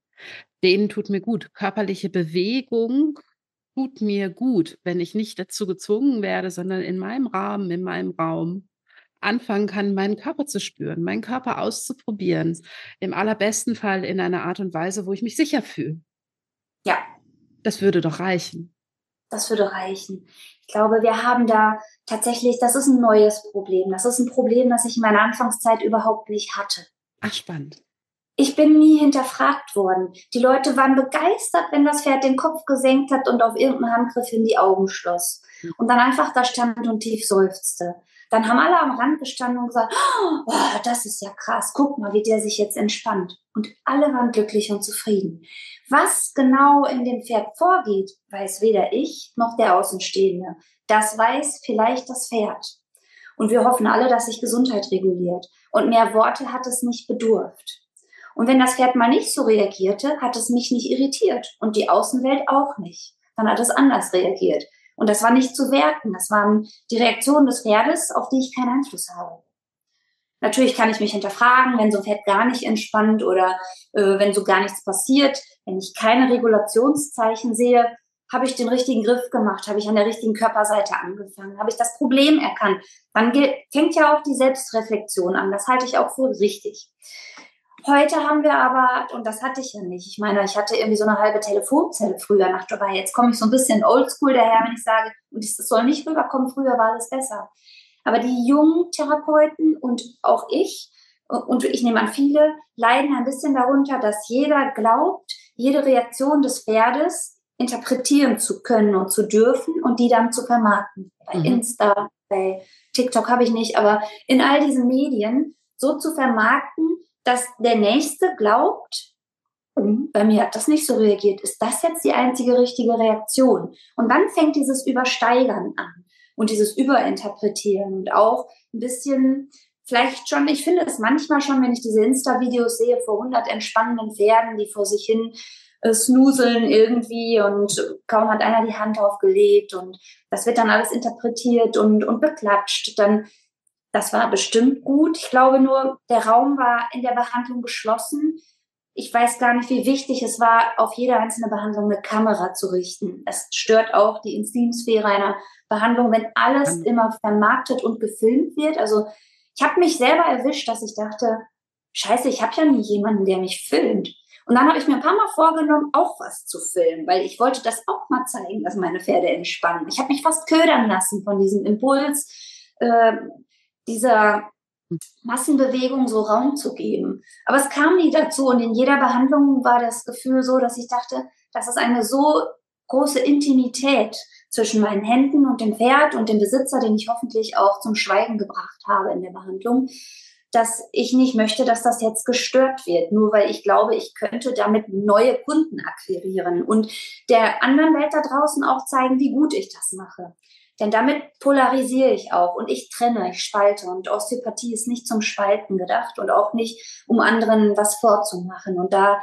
Dehnen tut mir gut. Körperliche Bewegung tut mir gut, wenn ich nicht dazu gezwungen werde, sondern in meinem Rahmen, in meinem Raum anfangen kann, meinen Körper zu spüren, meinen Körper auszuprobieren. Im allerbesten Fall in einer Art und Weise, wo ich mich sicher fühle. Ja. Das würde doch reichen. Das würde reichen. Ich glaube, wir haben da tatsächlich, das ist ein neues Problem. Das ist ein Problem, das ich in meiner Anfangszeit überhaupt nicht hatte. Ach, spannend. Ich bin nie hinterfragt worden. Die Leute waren begeistert, wenn das Pferd den Kopf gesenkt hat und auf irgendeinen Handgriff in die Augen schloss. Und dann einfach da stand und tief seufzte. Dann haben alle am Rand gestanden und gesagt, oh, das ist ja krass, guck mal, wie der sich jetzt entspannt. Und alle waren glücklich und zufrieden. Was genau in dem Pferd vorgeht, weiß weder ich noch der Außenstehende. Das weiß vielleicht das Pferd. Und wir hoffen alle, dass sich Gesundheit reguliert. Und mehr Worte hat es nicht bedurft. Und wenn das Pferd mal nicht so reagierte, hat es mich nicht irritiert und die Außenwelt auch nicht. Dann hat es anders reagiert. Und das war nicht zu werten. Das waren die Reaktionen des Pferdes, auf die ich keinen Einfluss habe. Natürlich kann ich mich hinterfragen, wenn so ein Pferd gar nicht entspannt oder äh, wenn so gar nichts passiert. Wenn ich keine Regulationszeichen sehe, habe ich den richtigen Griff gemacht, habe ich an der richtigen Körperseite angefangen, habe ich das Problem erkannt. Dann fängt ja auch die Selbstreflexion an. Das halte ich auch für richtig. Heute haben wir aber, und das hatte ich ja nicht, ich meine, ich hatte irgendwie so eine halbe Telefonzelle früher nach dabei. Jetzt komme ich so ein bisschen oldschool daher, wenn ich sage, und das soll nicht rüberkommen, früher war alles besser. Aber die jungen Therapeuten und auch ich, und ich nehme an viele, leiden ein bisschen darunter, dass jeder glaubt, jede Reaktion des Pferdes interpretieren zu können und zu dürfen und die dann zu vermarkten. Bei mhm. Insta, bei TikTok habe ich nicht, aber in all diesen Medien so zu vermarkten, dass der Nächste glaubt, bei mir hat das nicht so reagiert, ist das jetzt die einzige richtige Reaktion? Und dann fängt dieses Übersteigern an und dieses Überinterpretieren und auch ein bisschen, vielleicht schon, ich finde es manchmal schon, wenn ich diese Insta-Videos sehe, vor hundert entspannenden Pferden, die vor sich hin äh, snoozeln irgendwie und kaum hat einer die Hand aufgelegt und das wird dann alles interpretiert und, und beklatscht, dann das war bestimmt gut. Ich glaube nur, der Raum war in der Behandlung geschlossen. ich weiß gar nicht, wie wichtig es war, auf jede einzelne Behandlung eine Kamera zu richten. Es stört auch die Intimsphäre einer Behandlung, wenn alles immer vermarktet und gefilmt wird. Also ich habe mich selber erwischt, dass ich dachte, scheiße, ich habe ja nie jemanden, der mich filmt. Und dann habe ich mir ein paar Mal vorgenommen, auch was zu filmen, weil ich wollte das auch mal zeigen, dass meine Pferde entspannen. Ich habe mich fast ködern lassen von diesem Impuls, äh, dieser Massenbewegung so Raum zu geben. Aber es kam nie dazu und in jeder Behandlung war das Gefühl so, dass ich dachte, das ist eine so große Intimität zwischen meinen Händen und dem Pferd und dem Besitzer, den ich hoffentlich auch zum Schweigen gebracht habe in der Behandlung, dass ich nicht möchte, dass das jetzt gestört wird, nur weil ich glaube, ich könnte damit neue Kunden akquirieren und der anderen Welt da draußen auch zeigen, wie gut ich das mache. Denn damit polarisiere ich auch und ich trenne, ich spalte. Und Osteopathie ist nicht zum Spalten gedacht und auch nicht, um anderen was vorzumachen. Und da,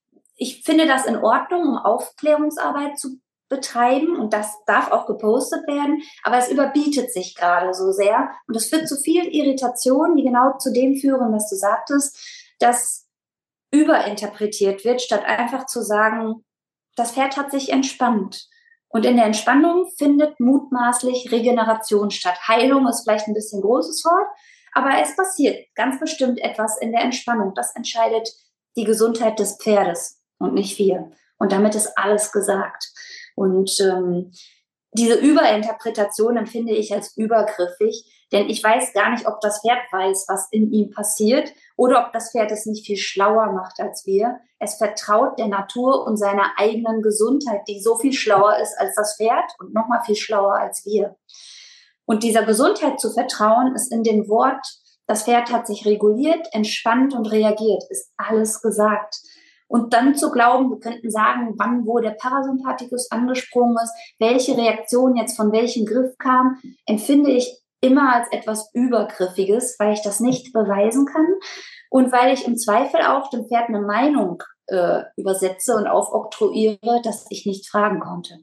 ich finde das in Ordnung, um Aufklärungsarbeit zu betreiben und das darf auch gepostet werden, aber es überbietet sich gerade so sehr und es führt zu vielen Irritationen, die genau zu dem führen, was du sagtest, dass überinterpretiert wird, statt einfach zu sagen, das Pferd hat sich entspannt. Und in der Entspannung findet mutmaßlich Regeneration statt. Heilung ist vielleicht ein bisschen großes Wort, aber es passiert ganz bestimmt etwas in der Entspannung. Das entscheidet die Gesundheit des Pferdes und nicht wir. Und damit ist alles gesagt. Und ähm, diese Überinterpretation empfinde ich als übergriffig, denn ich weiß gar nicht, ob das Pferd weiß, was in ihm passiert oder ob das Pferd es nicht viel schlauer macht als wir. Es vertraut der Natur und seiner eigenen Gesundheit, die so viel schlauer ist als das Pferd und noch mal viel schlauer als wir. Und dieser Gesundheit zu vertrauen, ist in dem Wort, das Pferd hat sich reguliert, entspannt und reagiert, ist alles gesagt. Und dann zu glauben, wir könnten sagen, wann wo der Parasympathikus angesprungen ist, welche Reaktion jetzt von welchem Griff kam, empfinde ich immer als etwas Übergriffiges, weil ich das nicht beweisen kann und weil ich im Zweifel auch dem Pferd eine Meinung äh, übersetze und aufoktroyiere, dass ich nicht fragen konnte.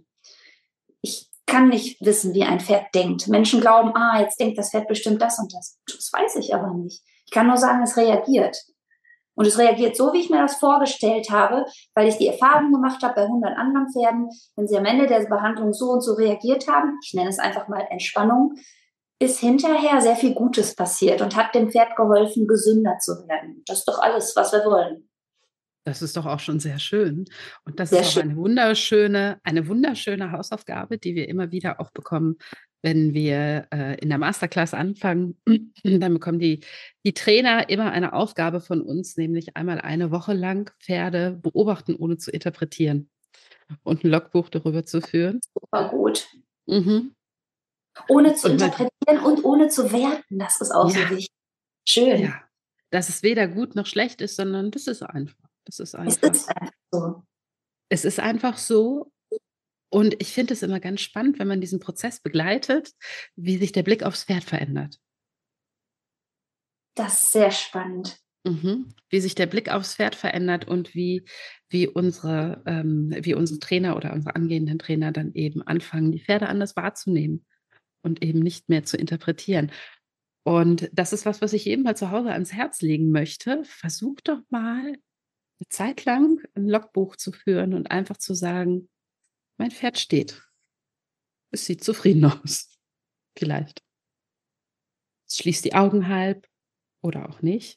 Ich kann nicht wissen, wie ein Pferd denkt. Menschen glauben, ah, jetzt denkt das Pferd bestimmt das und das. Das weiß ich aber nicht. Ich kann nur sagen, es reagiert. Und es reagiert so, wie ich mir das vorgestellt habe, weil ich die Erfahrung gemacht habe bei hundert anderen Pferden, wenn sie am Ende der Behandlung so und so reagiert haben, ich nenne es einfach mal Entspannung, ist hinterher sehr viel Gutes passiert und hat dem Pferd geholfen, gesünder zu werden. Das ist doch alles, was wir wollen. Das ist doch auch schon sehr schön. Und das Sehr ist auch schön. eine wunderschöne, eine wunderschöne Hausaufgabe, die wir immer wieder auch bekommen, wenn wir äh, in der Masterclass anfangen. Dann bekommen die, die Trainer immer eine Aufgabe von uns, nämlich einmal eine Woche lang Pferde beobachten, ohne zu interpretieren und ein Logbuch darüber zu führen. Super gut. Mhm. Ohne zu Und man, interpretieren und ohne zu werten, das ist auch ja, so wichtig. Schön. ja, dass es weder gut noch schlecht ist, sondern das ist einfach. Das ist Es einfach. ist einfach so. Es ist einfach so. Und ich finde es immer ganz spannend, wenn man diesen Prozess begleitet, wie sich der Blick aufs Pferd verändert. Das ist sehr spannend. Mhm. Wie sich der Blick aufs Pferd verändert und wie, wie, unsere, ähm, wie unsere Trainer oder unsere angehenden Trainer dann eben anfangen, die Pferde anders wahrzunehmen und eben nicht mehr zu interpretieren. Und das ist was, was ich jedem mal zu Hause ans Herz legen möchte. Versuch doch mal eine Zeit lang ein Logbuch zu führen und einfach zu sagen, mein Pferd steht. Es sieht zufrieden aus. Vielleicht. Es schließt die Augen halb oder auch nicht.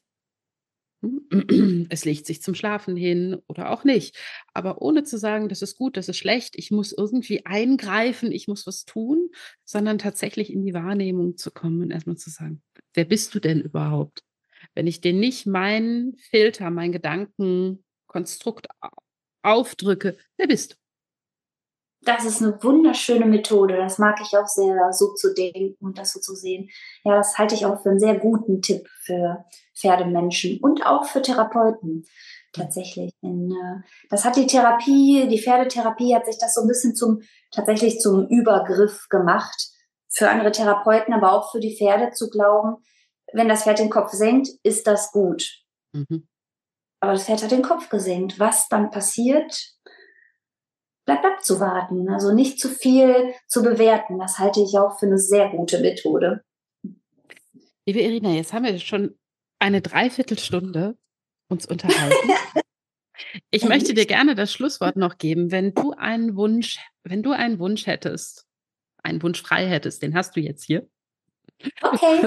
Es legt sich zum Schlafen hin oder auch nicht. Aber ohne zu sagen, das ist gut, das ist schlecht, ich muss irgendwie eingreifen, ich muss was tun, sondern tatsächlich in die Wahrnehmung zu kommen und erstmal zu sagen, wer bist du denn überhaupt? Wenn ich dir nicht meinen Filter, mein Gedankenkonstrukt aufdrücke, wer bist du? Das ist eine wunderschöne Methode. Das mag ich auch sehr, so zu denken und das so zu sehen. Ja, das halte ich auch für einen sehr guten Tipp für Pferdemenschen und auch für Therapeuten tatsächlich. In, äh, das hat die Therapie, die Pferdetherapie hat sich das so ein bisschen zum, tatsächlich zum Übergriff gemacht. Für andere Therapeuten, aber auch für die Pferde zu glauben, wenn das Pferd den Kopf senkt, ist das gut. Mhm. Aber das Pferd hat den Kopf gesenkt. Was dann passiert, bleibt abzuwarten. Also nicht zu viel zu bewerten. Das halte ich auch für eine sehr gute Methode. Liebe Irina, jetzt haben wir schon eine Dreiviertelstunde uns unterhalten. Ich möchte dir gerne das Schlusswort noch geben. Wenn du einen Wunsch, wenn du einen Wunsch hättest, einen Wunsch frei hättest, den hast du jetzt hier. Okay.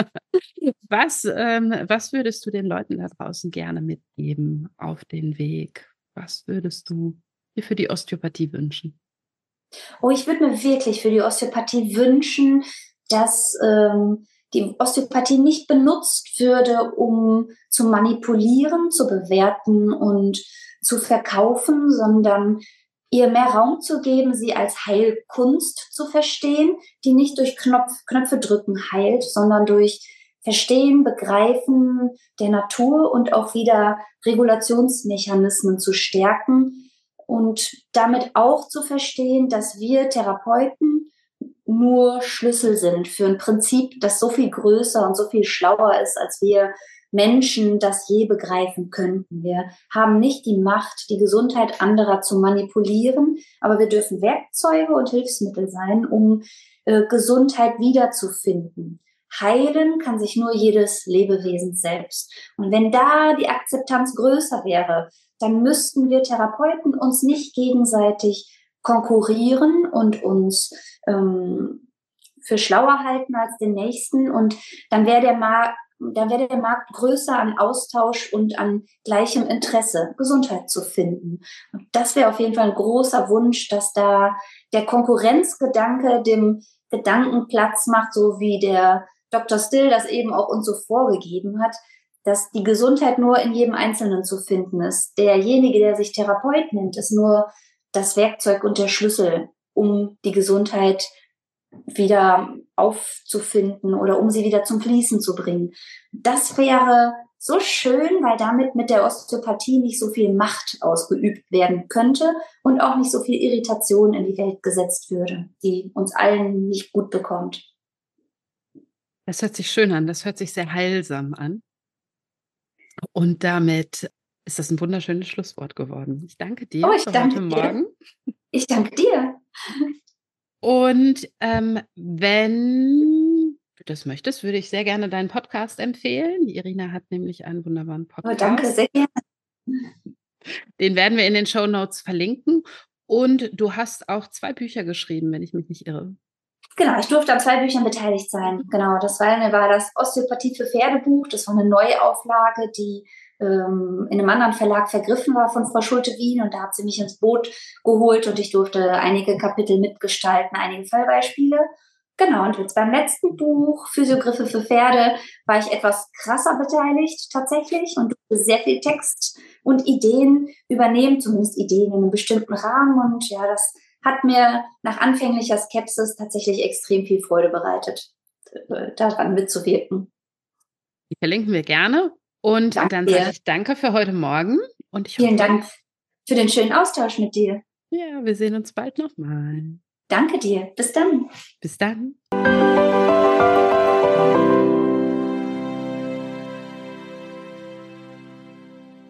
Was, ähm, was würdest du den Leuten da draußen gerne mitgeben auf den Weg? Was würdest du dir für die Osteopathie wünschen? Oh, ich würde mir wirklich für die Osteopathie wünschen, dass ähm, die Osteopathie nicht benutzt würde, um zu manipulieren, zu bewerten und zu verkaufen, sondern ihr mehr Raum zu geben, sie als Heilkunst zu verstehen, die nicht durch Knopf, Knöpfe drücken heilt, sondern durch Verstehen, Begreifen der Natur und auch wieder Regulationsmechanismen zu stärken und damit auch zu verstehen, dass wir Therapeuten nur Schlüssel sind für ein Prinzip, das so viel größer und so viel schlauer ist, als wir Menschen das je begreifen könnten. Wir haben nicht die Macht, die Gesundheit anderer zu manipulieren, aber wir dürfen Werkzeuge und Hilfsmittel sein, um äh, Gesundheit wiederzufinden. Heilen kann sich nur jedes Lebewesen selbst. Und wenn da die Akzeptanz größer wäre, dann müssten wir Therapeuten uns nicht gegenseitig konkurrieren und uns ähm, für schlauer halten als den Nächsten. Und dann wäre der Markt, dann wäre der Markt größer an Austausch und an gleichem Interesse, Gesundheit zu finden. Und das wäre auf jeden Fall ein großer Wunsch, dass da der Konkurrenzgedanke dem Gedanken Platz macht, so wie der Doktor Still das eben auch uns so vorgegeben hat, dass die Gesundheit nur in jedem Einzelnen zu finden ist. Derjenige, der sich Therapeut nennt, ist nur das Werkzeug und der Schlüssel, um die Gesundheit wieder aufzufinden oder um sie wieder zum Fließen zu bringen. Das wäre so schön, weil damit mit der Osteopathie nicht so viel Macht ausgeübt werden könnte und auch nicht so viel Irritation in die Welt gesetzt würde, die uns allen nicht gut bekommt. Das hört sich schön an, das hört sich sehr heilsam an. Und damit ist das ein wunderschönes Schlusswort geworden. Ich danke dir Oh, ich für danke heute dir. Morgen. Ich danke dir. Und ähm, wenn du das möchtest, würde ich sehr gerne deinen Podcast empfehlen. Die Irina hat nämlich einen wunderbaren Podcast. Oh, danke, sehr gerne. Den werden wir in den Shownotes verlinken. Und du hast auch zwei Bücher geschrieben, wenn ich mich nicht irre. Genau, ich durfte an zwei Büchern beteiligt sein. Genau, das eine war das Osteopathie für Pferdebuch. Das war eine Neuauflage, die ähm, in einem anderen Verlag vergriffen war von Frau Schulte-Wien. Und da hat sie mich ins Boot geholt und ich durfte einige Kapitel mitgestalten, einige Fallbeispiele. Genau, und jetzt beim letzten Buch, Physiogriffe für Pferde, war ich etwas krasser beteiligt tatsächlich und durfte sehr viel Text und Ideen übernehmen, zumindest Ideen in einem bestimmten Rahmen. Und ja, das hat mir nach anfänglicher Skepsis tatsächlich extrem viel Freude bereitet, daran mitzuwirken. Die verlinken wir gerne. Und Danke dann dir. sage ich danke für heute Morgen. Und ich Vielen hoffe, Dank für den schönen Austausch mit dir. ja, wir sehen uns bald nochmal. Danke dir. Bis dann. Bis dann.